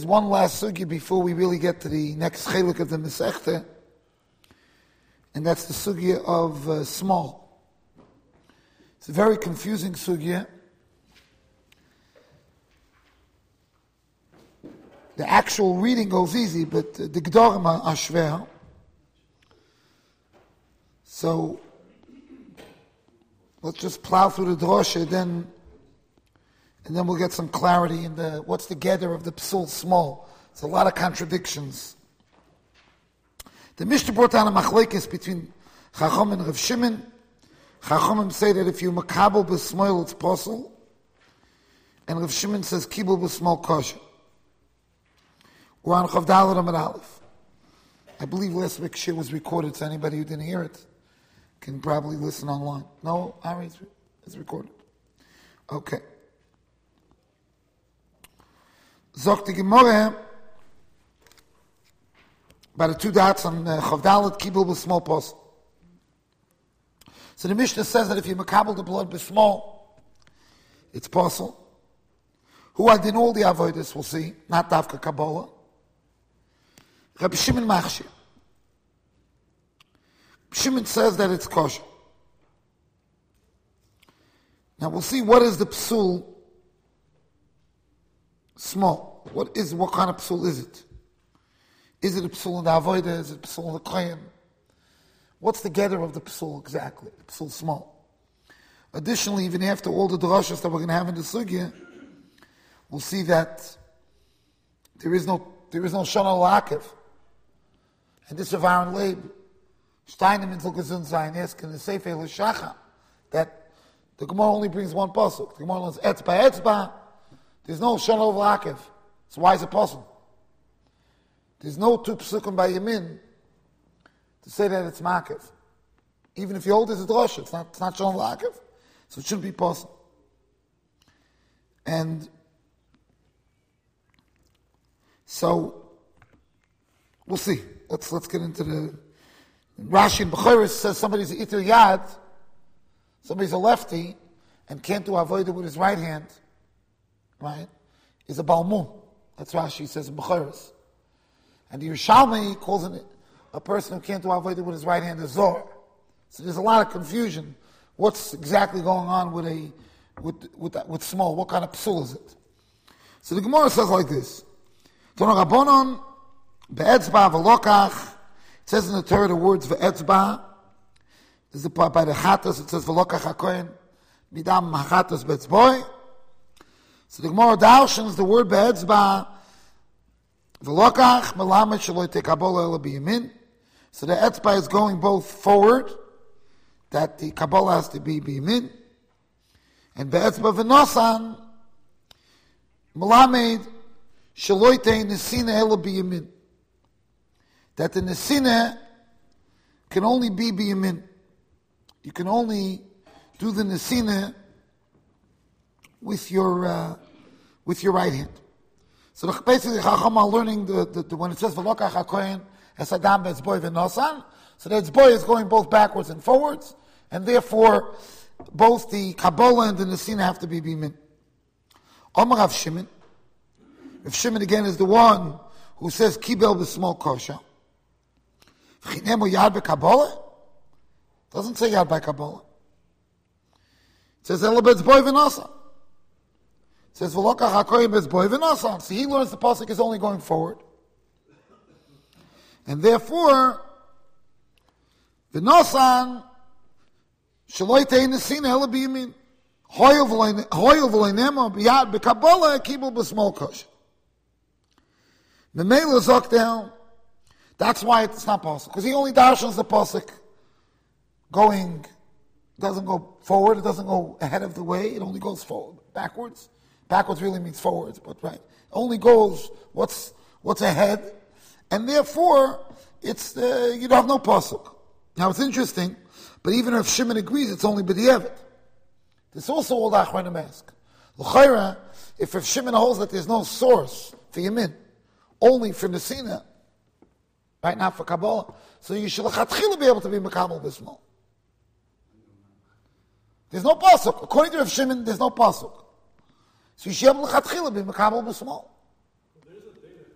one last sugya before we really get to the next chelik of the Masechta, and that's the sugya of small. It's a very confusing sugya. The actual reading goes easy, but the Gdorim are shver. So let's just plow through the drosha, and then we'll get some clarity in what's the gather of the psul small. It's a lot of contradictions. The Mishnah brought down a machlekes between Chacham and Rav Shimon. Chachamim say that if you makabel b'smoil, it's possible, and Rav Shimon says kibel b'smoil kosher. We're on Chav Daled Amud Aleph. I believe last week's shir was recorded, so anybody who didn't hear it can probably listen online. No, Ari, it's recorded. Okay. Zok the Gemara, by the two dots on Chav Daled, kibel b'smoil possible. So the Mishnah says that if you makabel the blood b'small, it's possible. Who I did all the avodas, we'll see, not Davka Kabbalah. Rabbi Shimon Machshir. Shimon says that it's kosher. Now we'll see what is the psul small. What kind of psul is it? Is it a psul in the avodah? Is it a psul in the kohen? What's the gather of the psul exactly? The psul small. Additionally, even after all the drashas that we're going to have in the sugya, we'll see that there is no shana la'akev. And this of Aaron Leib, Steinem in Zulkazun Zayin, asking the Sefer L'Shacha, that the Gemara only brings one pasuk. The Gemara learns etzba. There's no shana la'akev. So why is it possible? There's no two psukim by Yamin to say that it's makev. Even if you hold this a drosha, it's not shana la'akev, so it shouldn't be possible. And so we'll see. Let's get into the Rashi and Bechoros says somebody's itir yad, somebody's a lefty and can't do avodah with his right hand, right? Is a balmum. That's Rashi says in Bechoros. And the Yerushalmi calls it a person who can't do avodah with his right hand a zor. So there's a lot of confusion. What's exactly going on with small? What kind of psul is it? So the Gemara says like this. Be'etzba v'lokach. It says in the Torah the words ve'etzba. This is the part by the chatas. It says v'lokach hakohen midam hachatas be'etzboi. So the Gemara darshans the word be'etzba v'lokach melamed sheloi tekabol ela biyamin. So the etzba is going both forward, that the kabbalah has to be biyamin, and be'etzba v'nosan melamed sheloi te nesina ela biyamin. That the nesina can only be biyamin. You can only do the nesina with your right hand. So basically, Chacham are learning when it says v'lokach hakohen esadam be'etzboi v'nosan. So the etzboi is going both backwards and forwards, and therefore both the Kabbalah and the nesina have to be biyamin. Omar Rav Shimon. Rav Shimon again is the one who says kibel b'small kosher. Yad b'Kabbalah? Doesn't say Yad by Kabbalah. It says Ela be'etzboi v'nosan. It says V'lokach hakohen be'etzboi v'nosan. So he learns the pasuk is only going forward. And therefore, v'nosan sheloi te'in nesina ela biyamin. Hoyel v'loi nemo b'yad b'Kabbalah kibel b'small kosher. Memela zok down. That's why it's not possible. Because he only darshans the pasuk doesn't go forward, it doesn't go ahead of the way, it only goes forward. Backwards. Backwards really means forwards, but right. It only goes what's ahead, and therefore it's you don't have no pasuk. Now it's interesting, but even if Shimon agrees, it's only b'di'evet. There's also all the Achronim ask. L'chayra, if Shimon holds that there's no source for Yamin, only for Nesina, right, not for Kabbalah, so you should l'chatchila be able to be Mekabel B'small. There's no pasuk. According to Rav Shimon, there's no pasuk. So you should have l'chatchila be Mekabel B'small. There's a data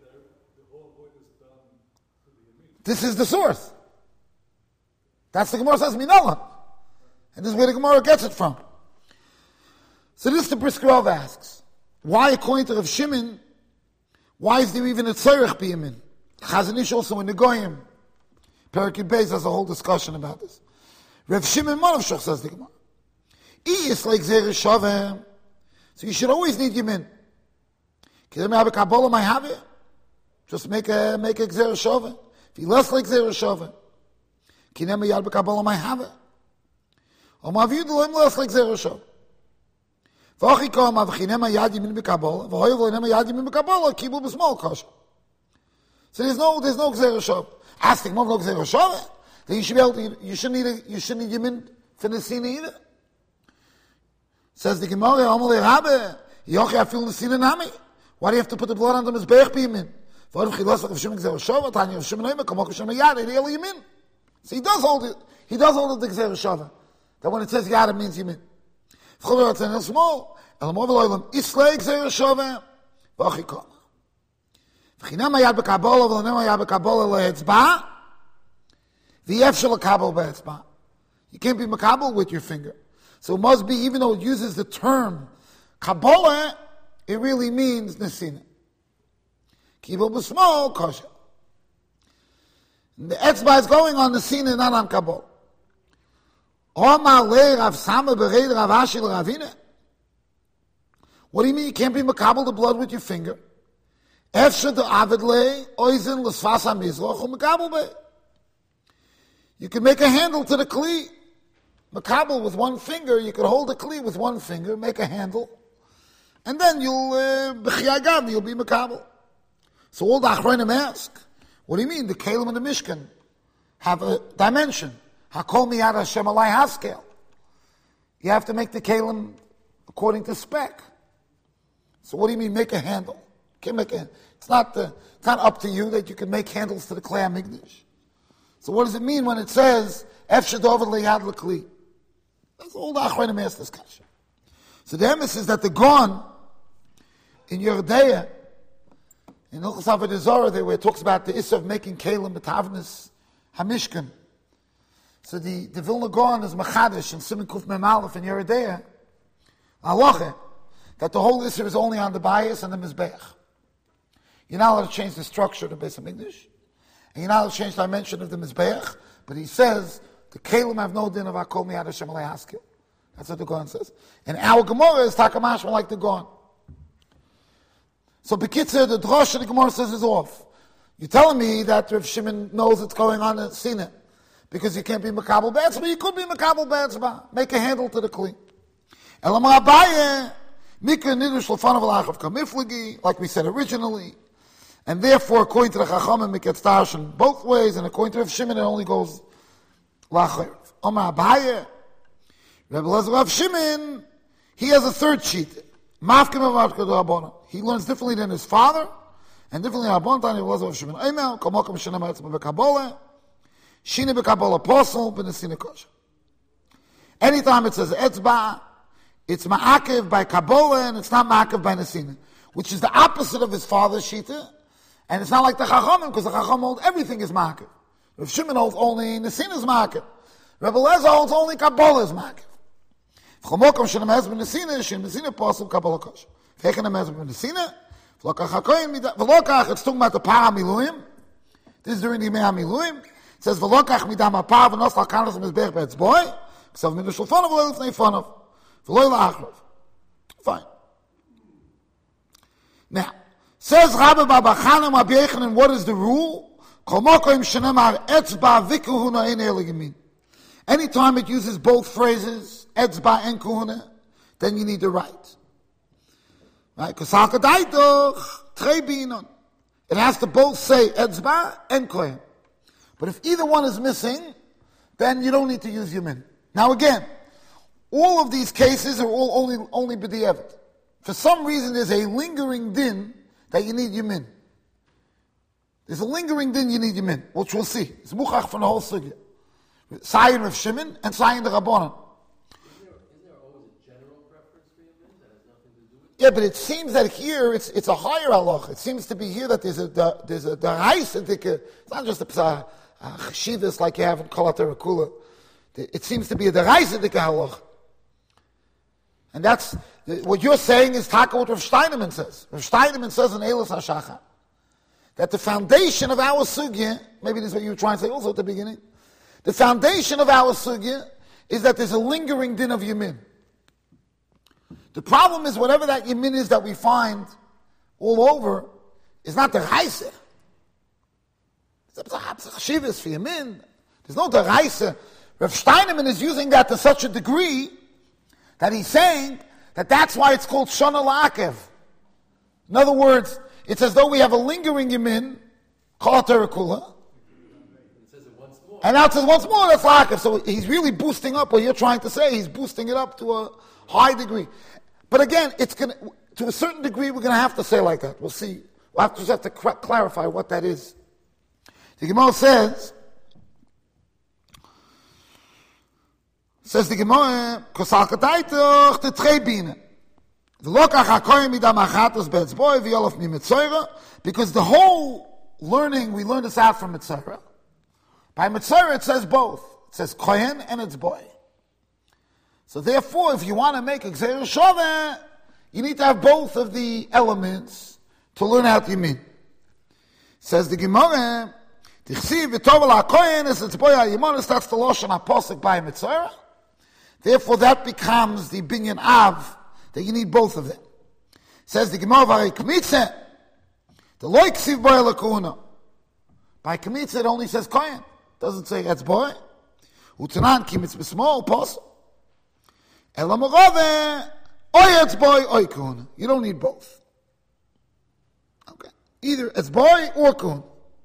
This is the source. That's the Gemara says Minala. And this is where the Gemara gets it from. So this the Brisker Rav asks, why according to Rav Shimon, why is there even a tzorech biyamin? Chazon Ish also in the Goyim. Perikid Beis has a whole discussion about this. Rav Shimon Moravshach says the Gemara. Is like Zerah Shaveh. So you should always need Yamin. Can I have a Kabbalah my have it? Just make a Zerah Shaveh. If you less like Zerah Shaveh. Can I have a Kabbalah my have it? Or my view to him less like Zerah Shaveh. V'achi kom avchinema yad Yamin b'Kabbalah. V'hoyev l'nema yad Yamin b'Kabbalah. Kibul b'small kosher. So there's no Zerah Shaveh. Asking no Zerah Shaveh. Then you should be able to, you shouldn't need Yamin for Nesina either. Says the Gemara, Amalei Rabbe, Yochi afil Nesina nami. Why do you have to put the blood on the Mizbeach b'Yamin? V'arim chilas l'chav Shimon Gzerah Shaveh, Tanya Rav Shimon Omer, Kamok Hashem Yad, Eli Yamin. So he does hold it. He does hold the Gzerah Shaveh. That when it says Yad, it means Yamin. V'chover atzen el small, el mov eloilam, Islay Gzerah Shaveh, v'achi kom. V'chinam hayad b'Kabbalah, v'lonem hayad b'Kabbalah le'etzba, v'yefshel l'kabel be'etzba. You can't be makabel with your finger. So it must be, even though it uses the term Kabbalah, it really means Nesina. Kibul b'small, kosher. The etzba is going on Nesina, not on Kabbalah. Omar le Rav Sama b'reid Rav Ashi l'Ravina. What do you mean you can't be makabel the blood with your finger? Efshe to avid le, oizen l'sfas ha-mizroch, u'makabel be. You can make a handle to the kli. Makabel with one finger, you could hold a kli with one finger, make a handle, and then you'll be makabel. So all the achronim ask, what do you mean? The kelim and the mishkan have a dimension. Hakol miyad Hashem alai haskel. You have to make the kelim according to spec. So what do you mean make a handle? You can't make a. It's not up to you that you can make handles to the klei hamikdash. So what does it mean when it says efshe dover leyad l'kli? That's all the achronim ask this question. So the emphasis is that the Gon in Yeridea, in Hilchos Avodah Zarah, where it talks about the issue of making kelim b'tavnis hamishkan. So the Vilna Gaon is machadish and Siman Kuf Mem Aleph in Yeridea, halacha, that the whole issue is only on the bias and the mizbeach. You're not allowed to change the structure of the Beis Hamikdash, and you're not allowed to change the dimension of the mizbeach. But he says the kelim have no din of Hakol miyad Hashem alei haskel. That's what the Gaon says. And our Gemara is takamashma like the Gaon. So Bekitzer, the Drosh the Gemara says is off. You're telling me that Rav Shimon knows what's going on in Sinai because you can't be makabel be'etzba. You could be makabel be'etzba. Make a handle to the kli. Elamar Abaye, Mikra Nidush Lefanav Alachav Kamiflagi, like we said originally. And therefore, according to the Chachamim, it gets darshan both ways, and according to Rav Shimon, it only goes Lachayr. Omar Abaye, Rebbe Lezer Rav Shimon, he has a third sheet. Mafkim Avadka Rabbanan. He learns differently than his father, and differently than Rabbanan. Rebbe Lezer Rav Shimon. Eimel, Kamokim Shinem Etzba B'Kabbalah, Shine B'Kabbalah Apostle, B'Nesina Kosher. Anytime it says Etzba, it's Ma'akev by Kabbalah, and it's not Ma'akev by Nesina, which is the opposite of his father's shita, and it's not like the Chachamim, because the Chacham holds everything is Ma'akev. Rav Shimon holds only Nesina's Ma'akev. Rebbe Lezer holds only Kabbalah's Ma'akev. V'chomokom shenem ezben Nesina, shenem Nesina Apostle, Kabbalah Kosher. V'hechenem ezben Nesina, v'lokach, it's talking about the Par HaMiluim. This is during the Yemei HaMiluim. It says, v'lokach midam HaPar, v'nos l'kanos mizbech be'etzboi, k'sav midush l'fonav, v'lo l'fnei fonav, v'lo l'achrav. Fine. Now, says Rabbi Baba Chanan Rabbi Yechanan, what is the rule? Chomokom shenem etzba v'kuhuna ein el yamin. Anytime it uses both phrases, etzba and kuhuna, then you need the right. Right? Because it has to both say etzba and kohen. But if either one is missing, then you don't need to use yamin. Now again, all of these cases are all only b'di'evet. For some reason, there's a lingering din that you need yamin. There's a lingering din you need yamin, which we'll see. It's muchach from the whole sugya. Sayin Rav Shimon and Sayin the Rabbanan. Is there always a general preference for yamin that has nothing to do with Yeah, but it seems that here it's a higher halacha. It seems to be here that there's a deraisa. It's not just a cheshivas like you have in Kol HaTorah Kula. It seems to be a deraisa halacha. And that's what you're saying is taka what Rav Steinemann says. Rav Steinemann says in Eilos HaShachar that the foundation of our sugya, maybe this is what you were trying to say also at the beginning, the foundation of our sugya is that there's a lingering din of yamin. The problem is whatever that yamin is that we find all over is not the raisa. It's chashivas for yamin. There's no the raisa. Rav Steinemann is using that to such a degree that he's saying that that's why it's called shana la'akev. In other words, it's as though we have a lingering yamin, Kol HaTorah Kula, and now it says once more, that's la'akev. So he's really boosting up what you're trying to say. He's boosting it up to a high degree. But again, it's going to a certain degree, we're going to have to say like that. We'll see. We'll just have to clarify what that is. The Gemara says the Gemara, Kosal Kataitach, the Trebine. The Lokach HaKoyim Midam Achatos Betzboy, V'yolof Mi Mitzorah, because the whole learning, we learned this out from Mitzorah. By Mitzorah it says both. It says Kohen and it's boy. So therefore, if you want to make a Gzeir Shoveh, you need to have both of the elements to learn how to mean. Says the Gemara, Tichsiv v'tovel HaKohen es it's boy HaYimonis, that's the Lashon HaPosek by Mitzorah. Therefore, that becomes the binyan av, that you need both of them. Says the Gemara, V'arei Kmitze, the Lo Ksiv Boy L'Kuna. By Kmitze, it only says Kohen. Doesn't say that's boy. Utanan Kimitz B'smol, Posel. Ela Morove, Oy it's boy, Oy Kuna. You don't need both. Okay. Either it's boy or Kuna.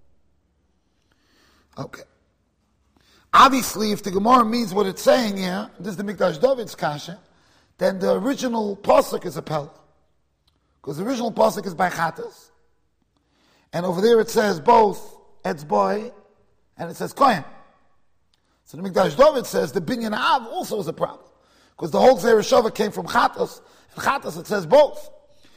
Okay. Obviously, if the Gemara means what it's saying here, this is the Mikdash David's kasha, then the original pasuk is a pella. Because the original pasuk is by Chatas. And over there it says both Etz boy and it says Kohen. So the Mikdash David says the Binyan Av also is a problem. Because the whole Gzeir Shoveh came from Chatas, and Chatas it says both.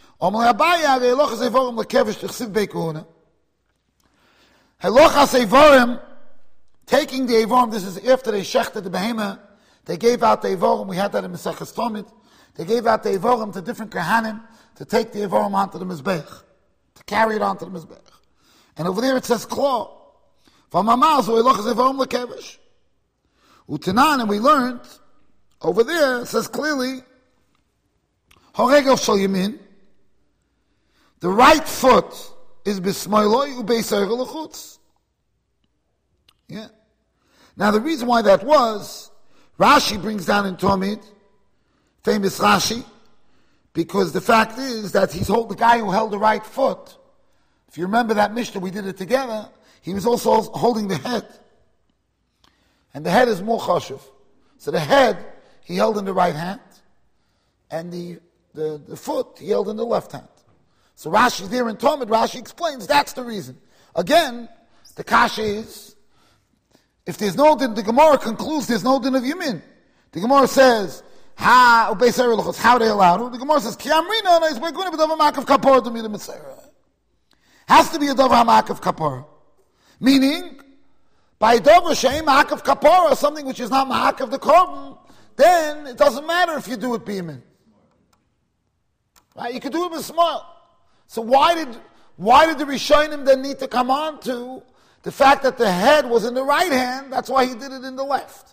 Taking the Evorim, this is after they shechted the Behemah, they gave out the Evorim, we had that in Maseches Tomid, they gave out the Evorim to different Kohanim to take the Evorim onto the Mizbech, to carry it onto the Mizbech. And over there it says Klo. Utanan, and we learned, over there it says clearly, Horegel Shal Yamin, the right foot is B'smoiloi U'Beisayr L'chutz. Yeah. Now the reason why that was, Rashi brings down in Tomid, famous Rashi, because the fact is that the guy who held the right foot, if you remember that Mishnah, we did it together, he was also holding the head. And the head is more chashuv. So the head, he held in the right hand, and the foot, he held in the left hand. So Rashi there in Tomid, Rashi explains that's the reason. Again, the kasha is, if there's no din, the Gemara concludes there's no din of Yamin. The Gemara says, how they allowed. The Gemara says, has to be a davar ha'ma'akav kapara. Meaning, by davar she'ein ma'akav kapara, something which is not ma'akav the korban, then it doesn't matter if you do it b'yamin. Right? You can do it with smile. So why did the Rishonim then need to come on to the fact that the head was in the right hand? That's why he did it in the left.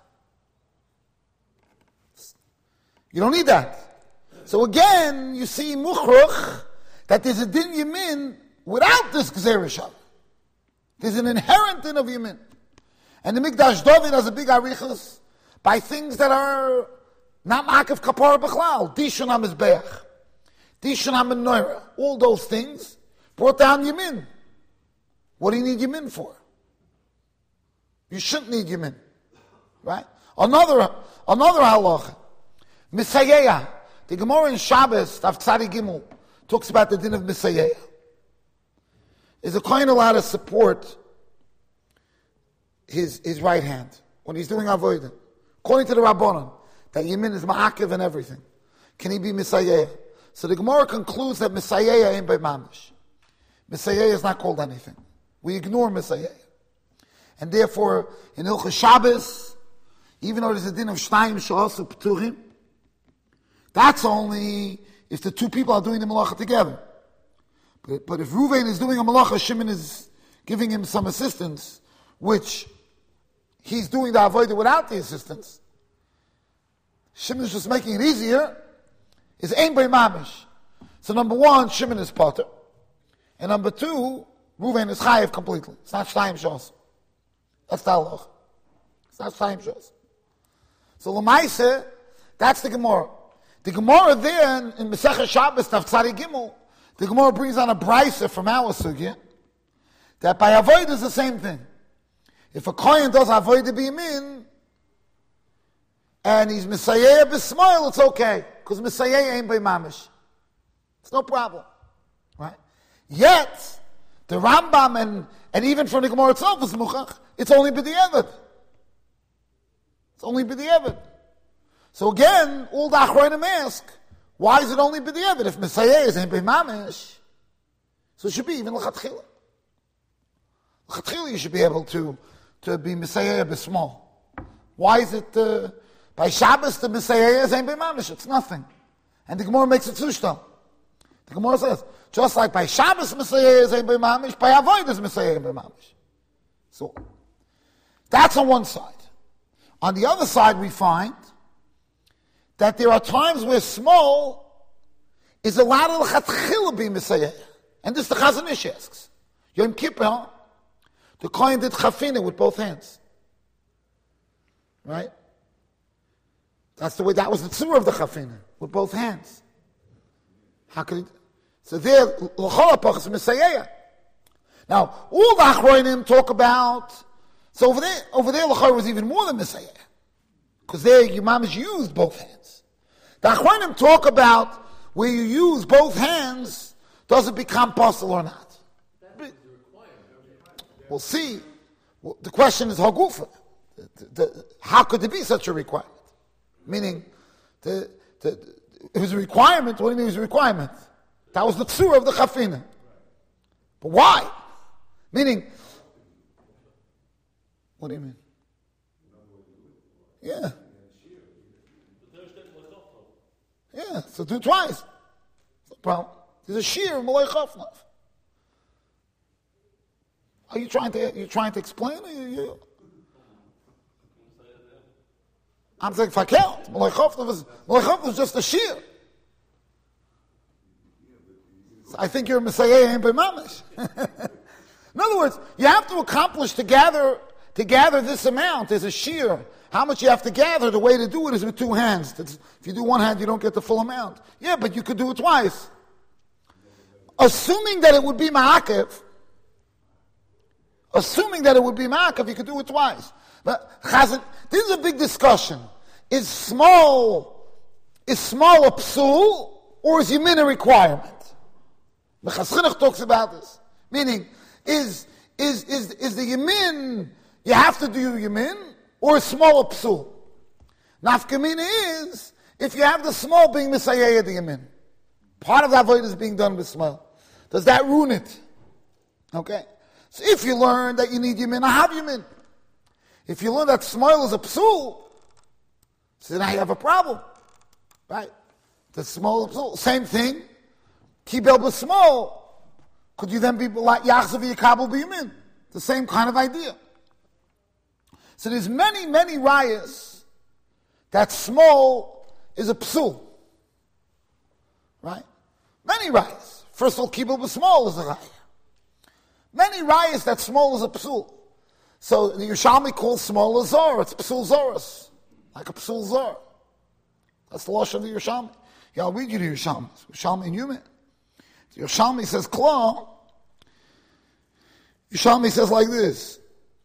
You don't need that. So again, you see muchruch that there's a din yamin without this gzeir shaveh. There's an inherent din of yamin. And the Mikdash David has a big arichas by things that are not ma'akav kapara b'chlal. Dishon ha-mizbeach, Dishon ha-menorah, all those things brought down yamin. What do you need yamin for? You shouldn't need yamin, right? Another halacha, Misayeya. The Gemara in Shabbos, Tav Tzadi Gimel, talks about the din of Misayeya. Is a kohen allowed to support his right hand when he's doing avodah? According to the Rabbanon, that yamin is ma'akev and everything. Can he be Misayeya? So the Gemara concludes that Messiah ain't by Mamish. Messiah is not called anything. We ignore Messiah. And therefore, in Hilchos Shabbos, even though there's a din of Shnayim She'asu P'turim, that's only if the two people are doing the malacha together. But if Reuven is doing a malacha, Shimon is giving him some assistance, which he's doing the avodah without the assistance. Shimon is just making it easier. Is ein by mamish. So number one, Shimon is potter, and number two, Reuven is chayiv completely. It's not shtayim shos. That's the halach. It's not shtayim shos. So l'maiseh, that's the Gemara. The Gemara there in Masechah Shabbos Taftzari Gimel, the Gemara brings on a brisa from our sugya that by avodah is the same thing. If a kohen does avodah b'yamin and he's Messiah b'smoil, it's okay, because Messiah ain't by mamish. It's no problem, right? Yet the Rambam and even from the Gemara itself is muchach. It's only b'di'evet. It's only b'di'evet. So again, all the Achronim ask, why is it only b'di'evet? If Messiah is ain't by mamish, so it should be even l'chatchila. L'chatchila you should be able to be Messiah b'small. Why is it by Shabbos the Messiah is ain't by mamish? It's nothing. And the Gemara makes it zushtam. The Gemara says, just like by Shabbos Messiah is ain't by mamish, by avodah is Messiah ain't by mamish. So that's on one side. On the other side, we find that there are times where small is allowed to l'chatchila be Messiah. And this the Chazon Ish asks. Yom Kippur, the Kohen did chafina with both hands. Right? That's the way, that was the tzur of the chafina, with both hands. How could it? So there, l'chol hapach is Messiah. Now, all the Achronim talk about, so over there, l'chol was even more than Messiah. Because there, your mamish used both hands. The Achronim talk about where you use both hands, does it become possible or not? We'll see. Well, the question is hagufa. How could there be such a requirement? Meaning, it was a requirement. What do you mean it was a requirement? That was the tzur of the chafina. But why? Meaning, what do you mean? Yeah. Yeah, so do it twice. No problem. There's a shear of Malay Chafnaf. Are you trying to explain? I'm saying if I count, Malay Chafnaf is just a shear. So I think you're a Messiah and B'mamish. In other words, you have to accomplish to gather this amount as a shear. How much you have to gather, the way to do it is with two hands. If you do one hand, you don't get the full amount. Yeah, but you could do it twice. Assuming that it would be ma'akev, you could do it twice. But Chazan, this is a big discussion. Is small a psul, or is yamin a requirement? The Chaschinuch talks about this. Meaning, is the yamin, you have to do yamin, or a small psul? Nafkamina is, if you have the small being Messiah the yamin. Part of the avodah is being done with small. Does that ruin it? Okay. So if you learn that you need yamin, I have yamin. If you learn that small is a psul, so now you have a problem. Right? The small psul. Same thing. Kibel b'small. Could you then be like Yachzav Yikabel b'yamin? The same kind of idea. So there's many rayas that small is a psul. Right? Many rayas. First of all, Kibel b'small is a raya. Many rayas that small is a psul. So the Yerushalmi calls small a zor. It's psul zoros. Like a psul zor. That's the Lashon of the Yerushalmi. Yeah, I'll read you the Yerushalmi. Yerushalmi and Yumin. The Yerushalmi says, Kla. Yerushalmi says like this.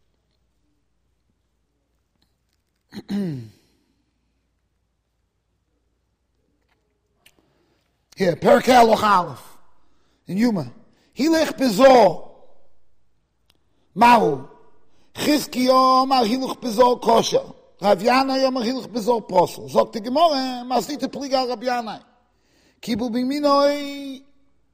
Here, Perkei Aloch Aleph. In Yuma. Hilech bezo. Ma'u. Chizkiyo mar hilech bezo kosher. Rav Yana yom mar hilech bezo posel. Zog te Gemara, mas nit te pliga Rav Yana. Kibul b'minoi.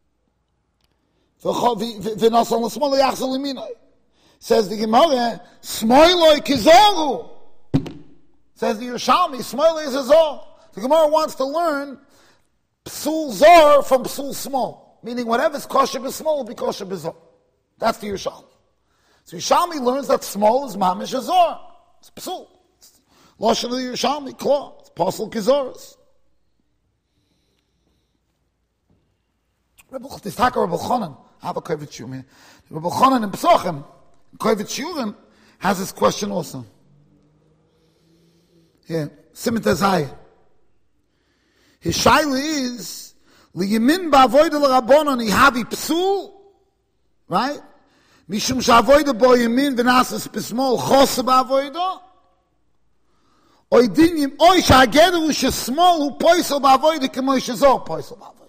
V'nosal l'smol yachzal l'minoi. Says the Gemara, Smoiloi kizoru. Says the Yerushalmi, Smoiloi is a zor. The Gemara wants to learn psul zor from psul small. Meaning whatever is kosher b'small will be kosher b'zor. That's the Yerushalmi. So Yerushalmi learns that small is mamish a zor. It's psul. Lashon of the Yerushalmi, claw. It's apostle kizoros. This Taka Rebbe Chonan, I have a kovet shiurim here. Rebbe Chonan in Pesachim, kovet shiurim, has this question also. Here, Simon Tazai. His shaila is, liyamin ba'avoida l'rabonon ihavi psul, right? Mishum sha'avoida bo yamin v'nasas b'smol chosa ba'avoida, oy dinim, oy sha'ageru sh'smol hu poisel ba'avoida k'moy sh'zor poisel ba'avoida.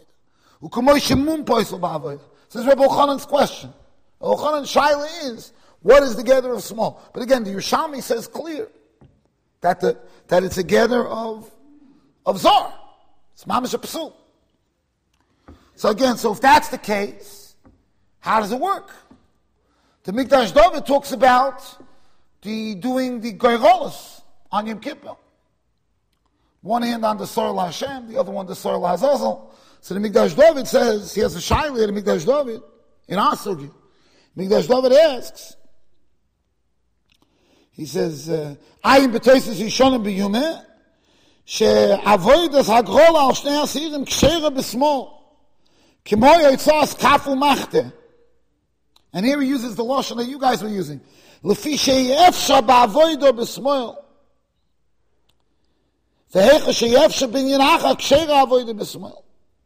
This is Rebbe Ochanan's question. Ochanan's shaila is, what is the gather of small? But again, the Yerushalmi says clear that it's a gather of zor. It's mamish a psul. So again, so if that's the case, how does it work? The Mikdash David talks about doing the goyrolos on Yom Kippur. One hand on the Sor LaHashem, the other one the Sor LaAzazel. So the Mikdash David says, he has a shaila in Mikdash David, in Asugi. Mikdash David asks, he says, Ayin b'toises yishonim b'yumeh, she'avoidas hagrol al shnei asirim ksheira b'smol, k'moy yotzas kafu machte. And here he uses the lashon that you guys were using. Lefi she'yefsha ba'avoido b'smol. Ve'hecha she'yefsha b'inyan hacha ksheira avoido b'smol.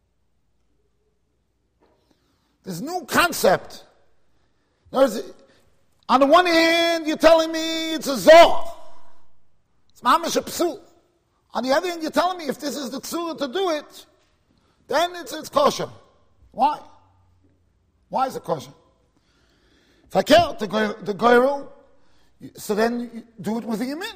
There's no concept. On the one hand, you're telling me it's a zor. It's mamish a psul. On the other hand, you're telling me if this is the tzura to do it, then it's kosher. Why? Why is it kosher? If I care the goyrel, so then you do it with the yamin.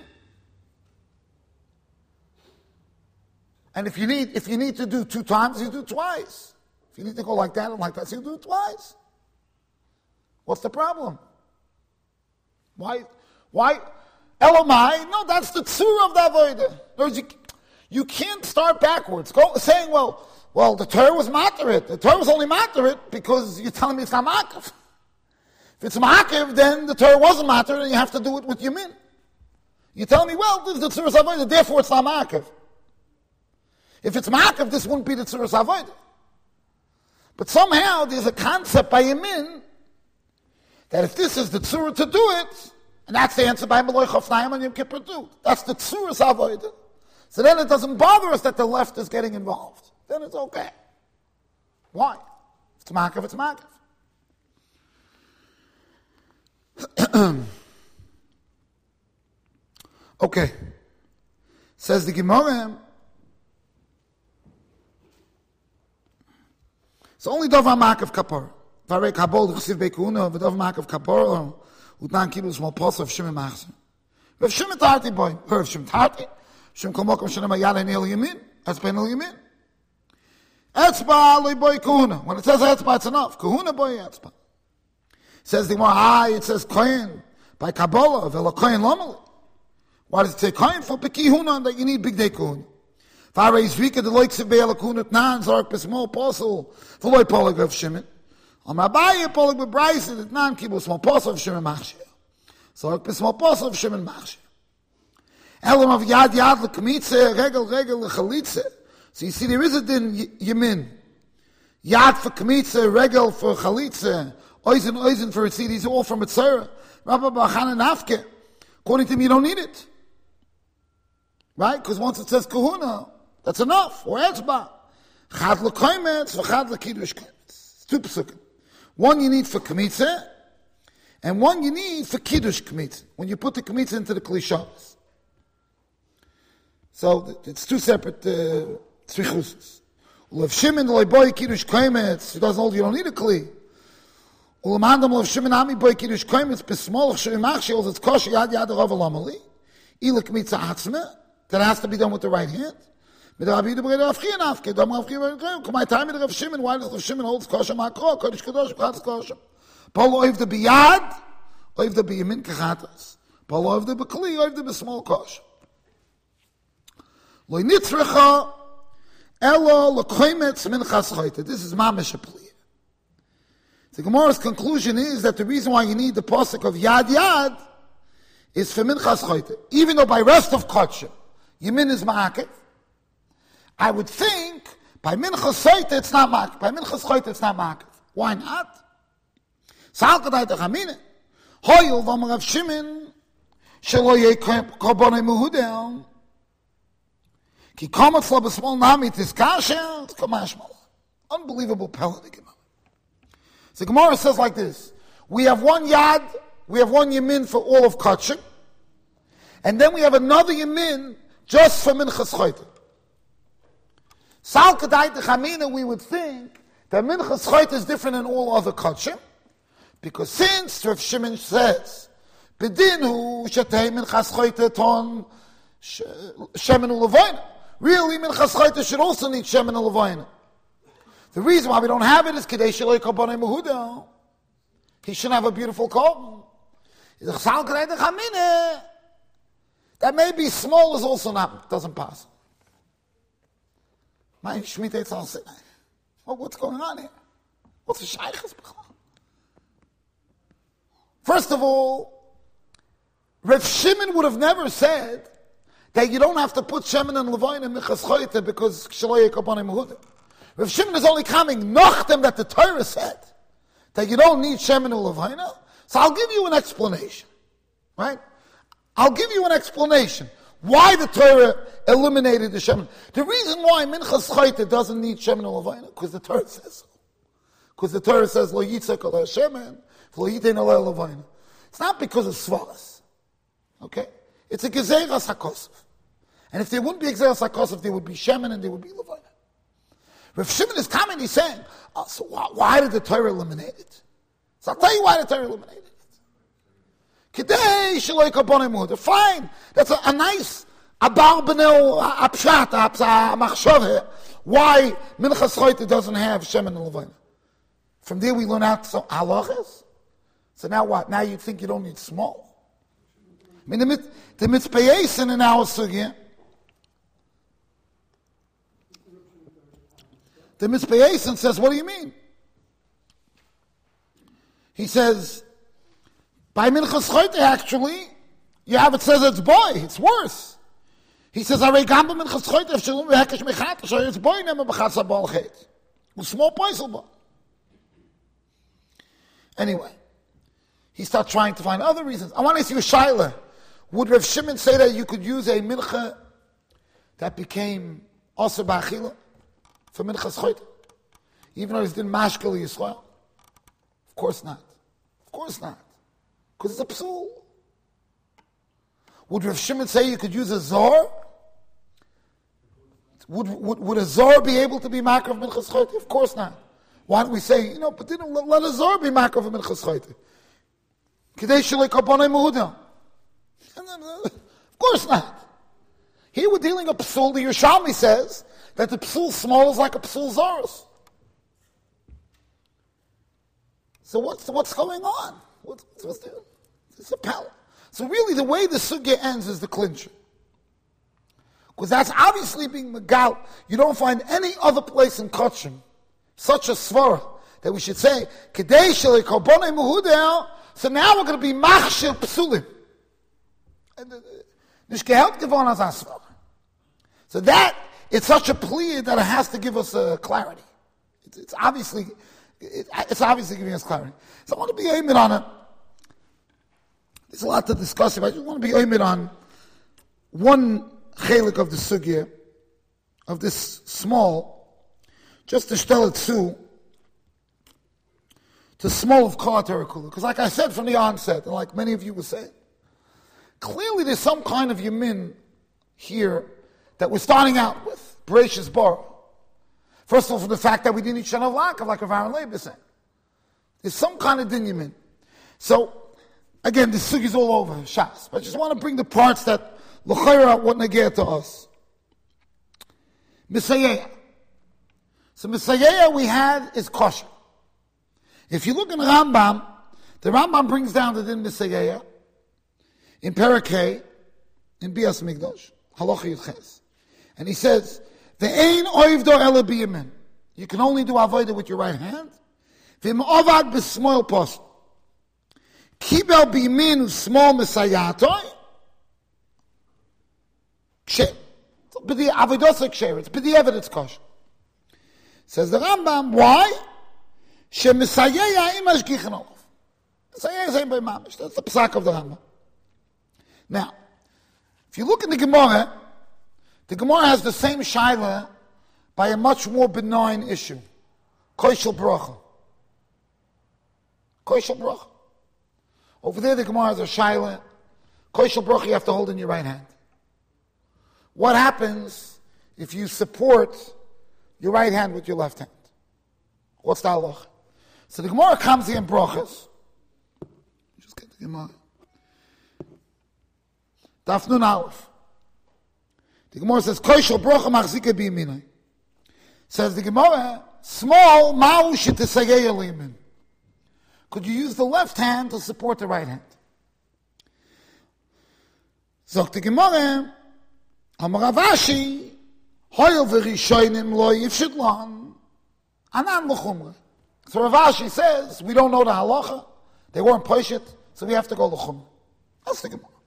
And if you need to do 2 times, you do twice. If you need to go like that and like that, so you do it twice. What's the problem? Why? Elamai? No, that's the tzura of the avodah. You can't start backwards. Saying, well, the Torah was materit. The Torah was only materit because you're telling me it's not ma'akev. If it's ma'akev, then the Torah wasn't materit and you have to do it with yamin. You're telling me, well, this is the tzura of avodah, therefore it's not ma'akev. If it's ma'akev, this wouldn't be the tzura of avodah. But somehow there's a concept by yamin that if this is the tzura to do it, and that's the answer by Meloi Chofnaim and Yom Kippur too. That's the tzura's avodah. So then it doesn't bother us that the left is getting involved. Then it's okay. Why? If it's ma'akev, it's ma'akev. Okay. Says the Gemara, it's only davar ma'akev kapor. Varei kabol chsiv beikuna, v'davar ma'akev kapor, utnan kilu small pulse of Shimon Machzer. Rav Shimon Tarti boy, Rav Shimon Tarti, Shim Komokom Shanam Ayala Neil Yamin, Etzba Neil Yamin. Etzba loy boy Kahuna. When it says Etzba, it's enough. Kahuna boy Etzba. Says the Gemara, it says Kohen by Kabbalah, v'lo Kohen lomeli. Why does it say Kohen? For Pekihuna, that you need big day Kahuna. Farei Zvika, the loy ksiv be'ela Kahuna, Tnan, Zark Besmol, Posel, v'loy Polig Rav Shimon. On Abaye Polig Bebraisa, the Tnan Kibu, small Posel of Shimon Machzer. Zark Besmol, Posel of Shimon Machzer. Elam of Yad Yad L'Kmitze, Regel L'Chalitze. So you see, there is a din Yamin. Yad for Kmitze, Regel for Chalitze, Oizen for Yitzid. These are all from Mitzvah. Rabbi Bachan and Afke. According to him, you don't need it. Right? Because once it says Kahuna, that's enough. Or Etzba. Chad L'Koimetz, V'chad L'Kiddush Koimetz. It's 2 pesukim. One you need for Kmitze, and one you need for Kiddush Kmitze. When you put the Kmitze into the Klishas. So it's 2 separate tzrichuses. Ulev Shimon loy boy kiddush koimetz. He doesn't hold. You don't need a kli. Ulemandam ulev Shimon ami boy kiddush koimetz besmolach sherimach she'olz it's kosher yad yad rav alamali. Ilek mitzah atzme. That has to be done with the right hand. Mit Rabbi Yehuda b'rei Rav Chia nafke. Dam Rav Chia b'rei Rav Chia. K'may time with Rav Shimon. Why does Rav Shimon hold kosher ma'akro? Kodesh kadosh b'chatz kosher. Paul oivde b'yad, oivde b'yamin k'chatas. Paul oivde b'kli, oivde b'small kosher. Lo nitzrecha elo l'koimetz minchas choyte. This is mamish a plea. The Gemara's conclusion is that the reason why you need the pasuk of yad yad is for minchas choyte. Even though by rest of kosher, yamin is ma'akev, I would think by minchas choyte it's not ma'akev. By minchas choyte it's not ma'akev. Why not? Sal kadai techamine. Hoyel v'amar Rav Shimon shelo yeh korbonei mehudel. Ki kamatz lo b'small nami tis kasher, it's kamashmal. Unbelievable pellet again. So the Gemara says like this: we have one yad, we have one yamin for all of kachim, and then we have another yamin just for minchas choyte. Sal kadai techamine, we would think that minchas choyte is different than all other kachim, because since Rav Shimon says, "Bedinu shetei minchas choyte ton shemen u'levaina," really minchas choyte should also need shemen u'levaina. The reason why we don't have it is Kedei Sheloi Kabonei Mehuda. He shouldn't have a beautiful korban. That may be small is also not, doesn't pass. What's going on here? What's the shaykhs? First of all, Rav Shimon would have never said that you don't have to put Shemen and Levayin in Minchas Choyte because Sheloi Kabonei Mehuda. Rav Shimon is only coming nachdem that the Torah said that you don't need Shemen and Levina. So I'll give you an explanation, right? I'll give you an explanation why the Torah eliminated the Shemen. The reason why Minchas Choyte doesn't need Shemen and Levina because the Torah says so. Because the Torah says Lo Yitzek Al Shemen, Lo Yitein Al Levina. It's not because of Svaras, okay? It's a Gezeras HaKosov, and if there wouldn't be Gezeras HaKosov, there would be Shemen and there would be Levina. Rav Shimon is coming, he's saying, so why did the Torah eliminate it? So I'll tell you why the Torah eliminated it. Kedei sheloi kabonei mehuda. Fine, that's a nice abar benel apshat, machshove. Why Minchas Choyte doesn't have Shemen and Levina? From there we learn out some halachas. So now what? Now you think you don't need small? I mean, the mitzvah yasin in our sugya. The Mitzvah Yasin says, what do you mean? He says, by Minchas Choyte actually, you have it says it's boy, it's worse. He says, Arei gamba Minchas Choyte, if shalom v'hekesh mechata, so it's boy nema b'chatza b'al chet. Small poisel ba. Anyway, he starts trying to find other reasons. I want to ask you a shaila. Would Rav Shimon say that you could use a mincha that became also b'achila? For Minchas Choyte, even though he didn't mashkel Yisrael? Of course not. Of course not. Because it's a psul. Would Rav Shimon say you could use a zor? Would a zor be able to be makar of Minchas Choyte? Of course not. Why don't we say, but didn't let a zor be makar of Minchas Choyte? Kedei sheloi kabonei mehuda. Of course not. Here we're dealing a psul. The Yerushalmi says that the psul small is like a psul zaros. So what's going on? What's there? It's a pal. So really the way the sugya ends is the clincher. Because that's obviously being megal. You don't find any other place in Kachim such a svara that we should say, Kedei shelei kabonei mehudel, so now we're going to be machshir psulim. So that, it's such a plea that it has to give us clarity. It's obviously giving us clarity. So I want to be aimed on it. There's a lot to discuss here, but I just want to be aimed on one chelik of the sugya, of this small, just to shtel it to small of kol terakula. Because like I said from the onset, and like many of you were saying, clearly there's some kind of yamin here that we're starting out with, Bereshis Bara. First of all, from the fact that we didn't eat Shana Vlakav, like Rav Aaron Leib is saying. There's some kind of din yamin. So, again, the sugi is all over, Shas. But I just want to bring the parts that l'chayra what negeh to us. Misayeya. So Misayeya we had is kosher. If you look in the Rambam brings down the din Misayeya in Parakeh, in Bias Migdosh, Halacha Yudches. And he says, Ve'ein oivdo ela biyamin. You can only do avodah with your right hand. V'im ovad b'smoil post. Kibel biyamin small misayatoi. Ksher. But the avodah ksher. It's the evidence kosher. Says the Rambam, why? She misayeya imash gichin olav. Misayeya is ein by mamish. That's the psak of the Rambam. Now, if you look in the Gemara has the same shaila by a much more benign issue. Koishel bracha. Koishel bracha. Over there the Gemara has a shaila. Koishel bracha you have to hold in your right hand. What happens if you support your right hand with your left hand? What's the halacha? So the Gemara comes here in brachas. Just get the Gemara. Daf Nun Aleph. The Gemara says, Koishel bracha machzike biyaminai. Says the Gemara, small ma'u shetesayeya liyamin. Could you use the left hand to support the right hand? Zok the Gemara, Amar Rav Ashi, hoyel v'rishonim lo yifshit lan, anan l'chumra. So Rav Ashi says, we don't know the halacha, they weren't poshit, so we have to go l'chumra. That's the Gemara.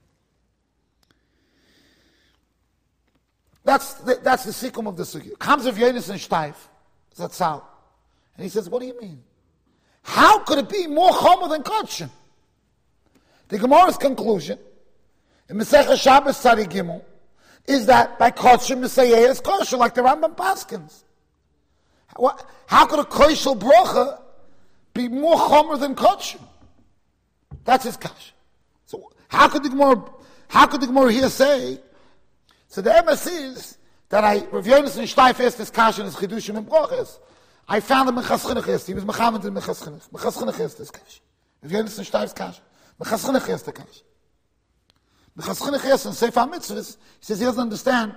That's the sikkum of the sugya. Comes of Yonis and Shtaif, Zatzal. And he says, what do you mean? How could it be more chomer than Kodshin? The Gemara's conclusion, in Masechah Shabbos Tzadi Gimel, is that by Kodshin, Misayeya is kosher, like the Rambam Paskins. How could a Koshel Brocha be more chomer than Kodshin? That's his kash. So how could the Gemara here say, so the MS is that Rav Yonis and Shtaif asked this kash in his Chidushim and Brochas. I found him in Chaschinach. He was Mechamed in Mechaschinach. Mechaschinach is this kash. Rav Yonis and Shtaif's kash. Mechaschinach is the kash. Mechaschinach is in Sefer HaMitzvahs. He says he doesn't understand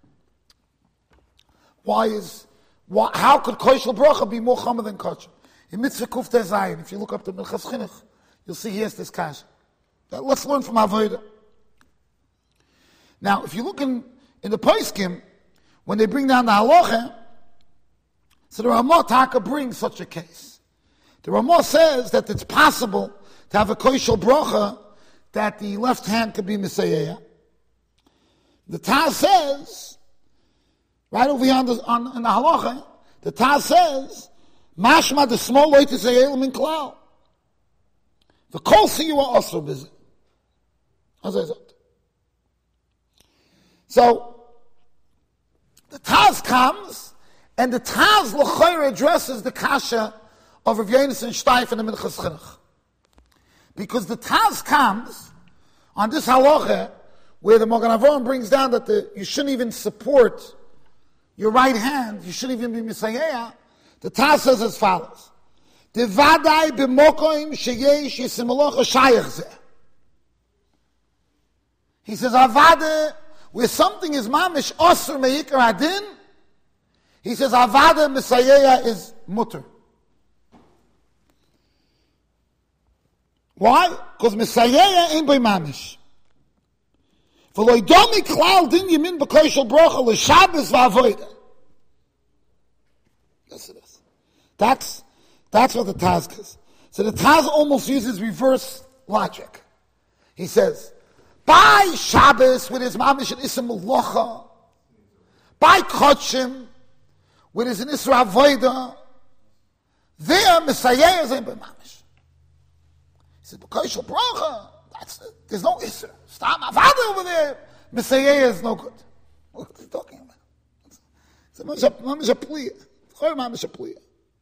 how could Koshel Brocha be more chomer than Kodshin? In Mitzvah Kuftei Zayin, if you look up the Mechaschinach, you'll see he has this kash. Let's learn from Avodah. Now, if you look in the Poskim, when they bring down the halacha, so the Ramah Taka brings such a case. The Ramah says that it's possible to have a koshel bracha that the left hand could be Misayeya. The Taz says, right over here in the halacha, the Taz says, Mashma the small loy to say elam in klal. The kol see you are also busy. As I said. So, the Taz comes, and the Taz l'chayr addresses the kasha of Rav Yonis and Shtaif and the Minchas Chinuch. Because the Taz comes on this halacha, where the Magen Avraham brings down that you shouldn't even support your right hand, you shouldn't even be Misayeya. The Taz says as follows: Devadai b'mokoim sheyesh yisimalocha shayach zeh. He says, Avada, where something is mamish osur meikar adin, he says avada misayeya is mutter. Why? Because misayeya ain't by mamish. V'lo idomi klal din yamin b'koshel brocha l'shabbos v'avoida. Yes, it is. That's what the Taz is. So the Taz almost uses reverse logic. He says, by Shabbos, with his mamish and Isra Melacha, by Kodshim, with his Isra Avoida, there, Misayeya is ain't by mamish. He says, B'koshel bracha, there's no Isra. Stop Avada over there. Misayeya is no good. What are you talking about? It's a mamish a pliya. It's a mamish a pliya.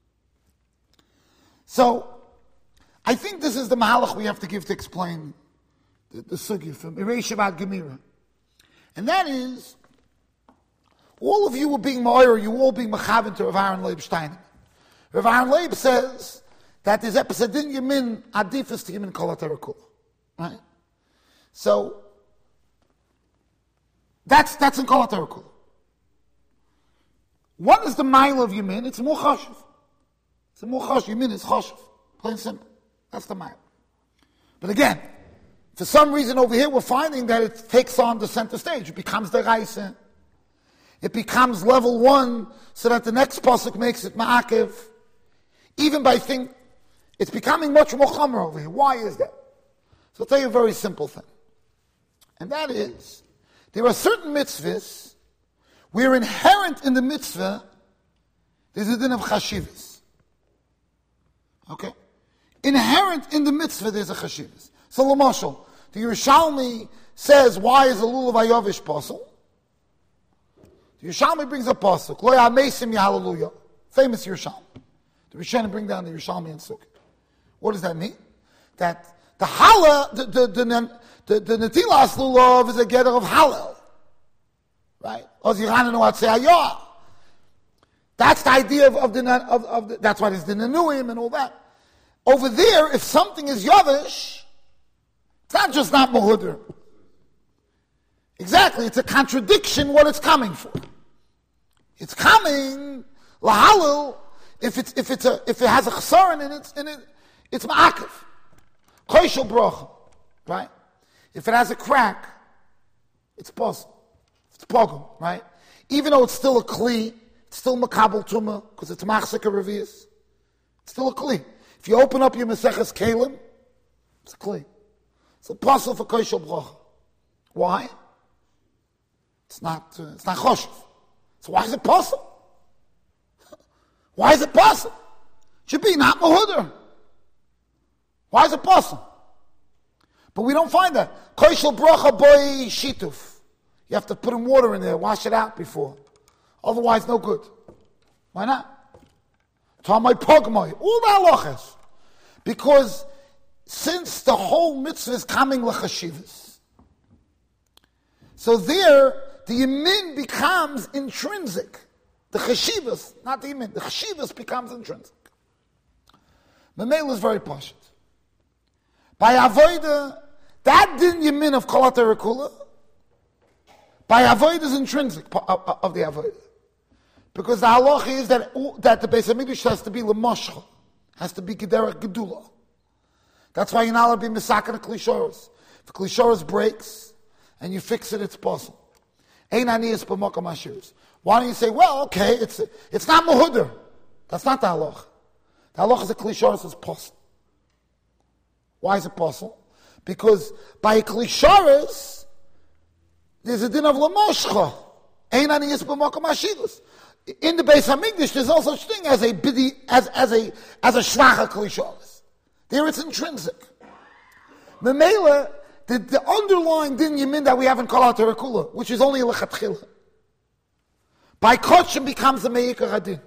So, I think this is the mahalach we have to give to explain the sugya from Irei Shabbat Gemira. And that is, all of you were being ma'or, you all being mechaven to Rav Aaron Leib Steiner. Rav Aaron Leib says that there's episadin yamin adifas to yamin kol HaTorah. Right? So, that's in kol HaTorah. What is the mile of Yamin? It's more chashuv. It's more chashuv. Yamin is chashuv. Plain simple. That's the mile. But again, for some reason over here we're finding that it takes on the center stage. It becomes the Raisa. It becomes level 1 so that the next pasuk makes it ma'akev. Even by think, it's becoming much more chomer over here. Why is that? So I'll tell you a very simple thing. And that is, there are certain mitzvahs where inherent in the mitzvah, there's a din of chashivas. Okay? Inherent in the mitzvah, there's a chashivas. So, Lamashal, the Yerushalmi says, why is a lulav ayovish pasuk? The Yerushalmi brings a pasuk, lo yamesim hallelujah. Famous Yerushalmi. The Rishonim bring down the Yerushalmi and Sukkot. What does that mean? That the Hallel, the Netilas lulav is a gather of Hallel. Right? That's the idea of the that's why there's the Nanuim and all that. Over there, if something is Yavish, it's not just not Mahudr. Exactly, it's a contradiction what it's coming for. It's coming lahalil if it has a chesaron in it, it's ma'akev. Koshel bracha, right? If it has a crack, it's possible. It's pogum, right? Even though it's still a kli, it's still makabel tumah because it's machzik revius. It's still a kli. If you open up your Maseches Kalim, it's a kli. It's a puzzle for koshel bracha. Why? It's not choshev. So why is it possible? Why is it possible? It should be not mahudr. Why is it possible? But we don't find that. Koshel bracha boy shituf. You have to put in water in there, wash it out before. Otherwise, no good. Why not? Tamay pogmoy. All the halachas. Because since the whole mitzvah is coming l'chashivas, so there, the yamin becomes intrinsic. The chashivas, not the yamin, the chashivas becomes intrinsic. Mamela is very pashut. By avoida, that din yamin of kolat erekula, by avoida is intrinsic of the avoida. Because the halacha is that the Beis HaMikdash has to be l'moshcha, has to be gederach gedula. That's why you're not allowed to be misakin of klishoros. If a klishoros breaks and you fix it, it's possible. Ein aniyas b'mokam ashiros. Why don't you say, well, okay, it's not mahudr. That's not the halacha. The halacha is a klishoros is possible. Why is it possible? Because by a klishoros, there's a din of l'moshcha. Ein aniyas b'mokam ashiros. In the Beis HaMikdash, there's no such thing as a bidi, as a shvacha klishoros. There it's intrinsic. Memela, the underlying din yamin that we have in Kolat HaRekula, which is only lechatchila, by kotshim becomes the meikar hadin.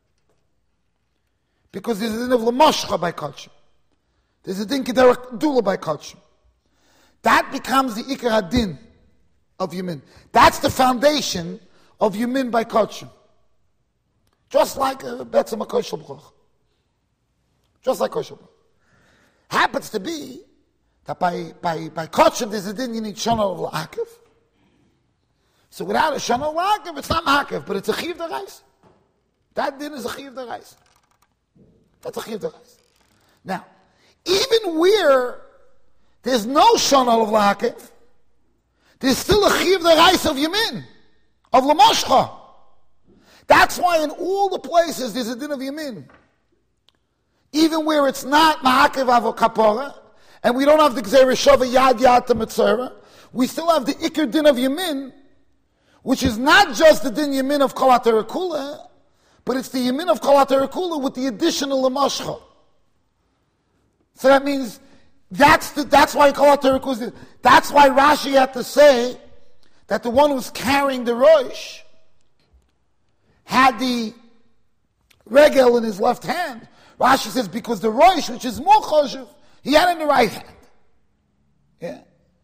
Because there's a din of l'moshcha by kotshim. There's a din kederach dula by kotshim. That becomes the ikar hadin of yamin. That's the foundation of yamin by kotshim. Just like betzem koshel brach. Just like koshel brach. Happens to be that by kotshim there's a din you need shana of la'akev. So without a shana of la'akev, it's not ma'akev, but it's a chiv d'rais. That din is a chiv d'rais. That's a chiv d'rais. Now, even where there's no shana of la'akev, there's still a chiv d'rais of yamin, of l'moshcha. That's why in all the places there's a din of yamin. Even where it's not ma'akev avo kapora, and we don't have the gzeir shava yad to mitzvah, we still have the ikar din of yamin, which is not just the din yamin of kolat erekula, but it's the yamin of kolat erekula with the additional lemashcha. So that means that's why kolat erekula. That's why Rashi had to say that the one who's carrying the rosh had the regel in his left hand. Rashi says because the rosh, which is more choshev, he had it in the right hand. Yeah.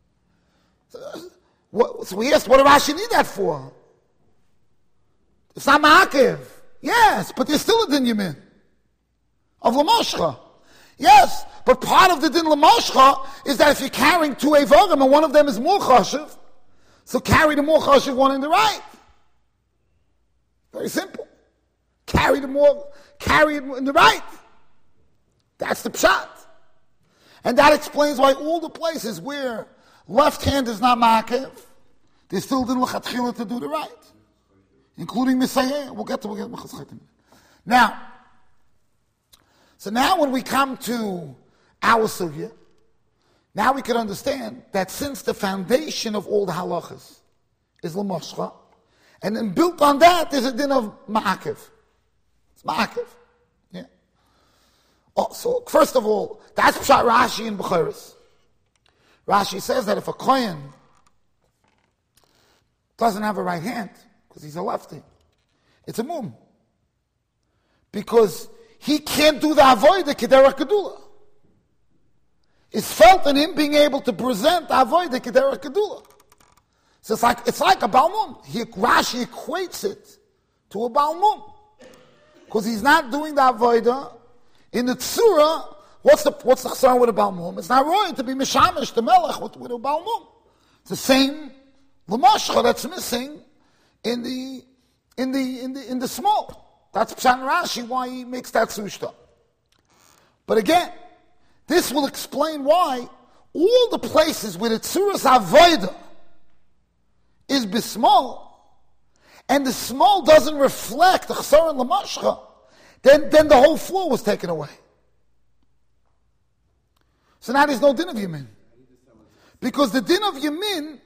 So we asked, what does Rashi need that for? It's not ma'akev. Yes, but there's still a din yamin of l'moshcha. Yes, but part of the din l'moshcha is that if you're carrying two evarim and one of them is more choshev, so carry the more choshev one in the right. Very simple. carry it in the right. That's the pshat. And that explains why all the places where left hand is not ma'akev, they still didn't l'chatchila to do the right, including Misayeh. We'll get Mechaz. Now, so now when we come to our sugya, now we can understand that since the foundation of all the halachas is l'moshcha, and then built on that is a din of ma'akev. It's ma'akev. Yeah. Oh, so first of all, that's pshat Rashi in Bechoros. Rashi says that if a kohen doesn't have a right hand, because he's a lefty, it's a mum. Because he can't do the avodah kedera kedula. It's felt in him being able to present the avodah kedera kedula. So it's like a balmum. Rashi equates it to a balmum. Because he's not doing the avodah in the tzura. What's the chasar with a balmum? It's not right to be mishamish the melech with a balmum. It's the same l'mashcha that's missing in the small. That's Pshat Rashi why he makes that sushta. But again, this will explain why all the places where the tzuras avodah is bismol, and the small doesn't reflect the chasar and l'mashcha, then the whole floor was taken away. So now there's no din of yamin, because the din of yamin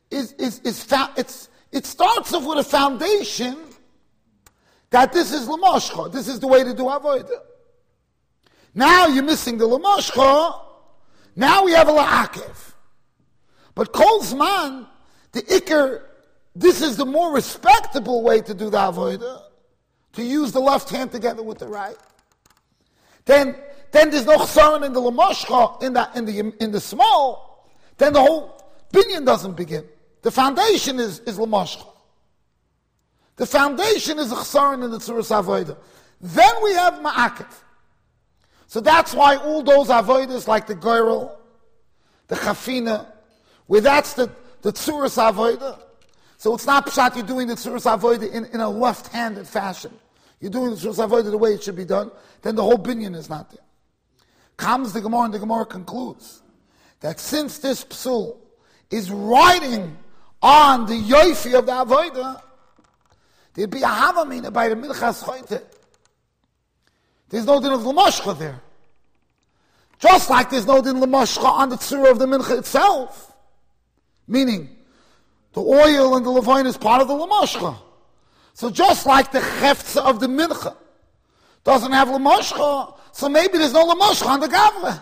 it starts off with a foundation that this is l'mashcha, this is the way to do avodah. Now you're missing the l'mashcha. Now we have a la'akev. But kol zman, the ikar, this is the more respectable way to do the avodah, to use the left hand together with the right. Then there's no chsaron in the l'mashcha in the small. Then the whole binyan doesn't begin. The foundation is l'mashcha. The foundation is a chsaron in the tzuras avodah. Then we have ma'akev. So that's why all those avodas like the goyrel, the chafina, where that's the tzuras avodah. So it's not pshat you're doing the tzuras avodah in a left-handed fashion. You're doing the tzuras avodah the way it should be done. Then the whole binyan is not there. Comes the Gemara, and the Gemara concludes that since this psul is riding on the yoifi of the avodah, there'd be a havamina by the minchas choyte. There's no din of l'mashcha there. Just like there's no din l'mashcha on the tzura of the mincha itself. Meaning, the oil and the levain is part of the l'mashcha. So just like the cheftza of the mincha doesn't have l'mashcha, so maybe there's no l'mashcha on the gavle.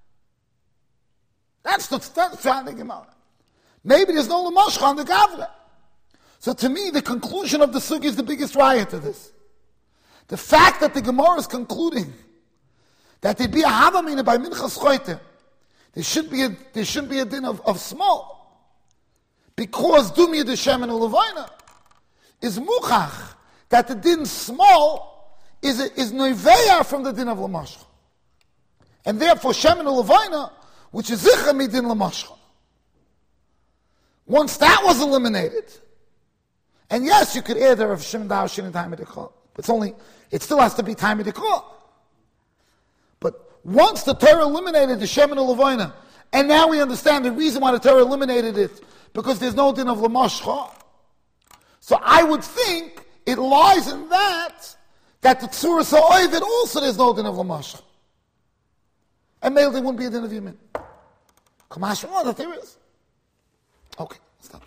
That's trying to get out. Maybe there's no l'mashcha on the gavle. So to me, the conclusion of the sugi is the biggest riot to this. The fact that the Gemara is concluding that there be a havamina by minchas choyte, there shouldn't be a din of small, because dumya de shem and ulevayna is muchach that the din small is noiveya from the din of lamashcha, and therefore shem and ulevayna, which is zicha midin lamashcha. Once that was eliminated, and yes, you could add there of shem da'ar shin and time of the it still has to be time of the call. But once the Torah eliminated the Shem and the Levaina, and now we understand the reason why the Torah eliminated it, because there's no din of Lamashcha. So I would think it lies in that the Tzura Sa'oivet also there's no din of Lamashcha. And maybe there wouldn't be a din of Yamin. Kamash, that there is. Okay, stop.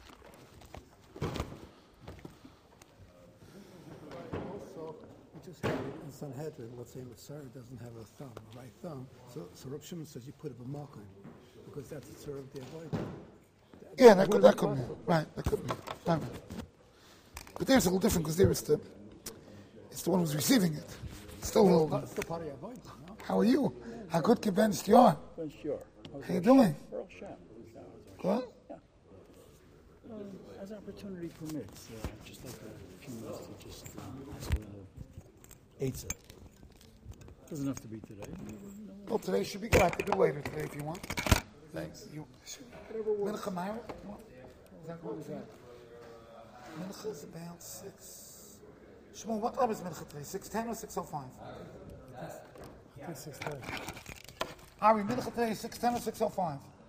Sanhedrin, let's say Mitzvah doesn't have a thumb, a right thumb, so Rav Shimon says you put it b'malkin, because that's a tzur of the avodah. Yeah, that could be. Right, that could be. Right. But there's a little different, because there it's the one who's receiving it. It's still a little... It's still part of your avodah, no? How are you? How good convinced you are? Sure. How you doing? Good? Yeah. As opportunity permits, just like a few minutes to just ask a little Eitzah. Doesn't have to be today. Well, today should be good. I could do later today if you want. Thanks. Mincha Myra? What was that? Mincha is about 6. Shmuel, what time is Mincha today? 6:10 or 6:05? I think 6:30. Ari, Mincha today is 6:10 or 6:05?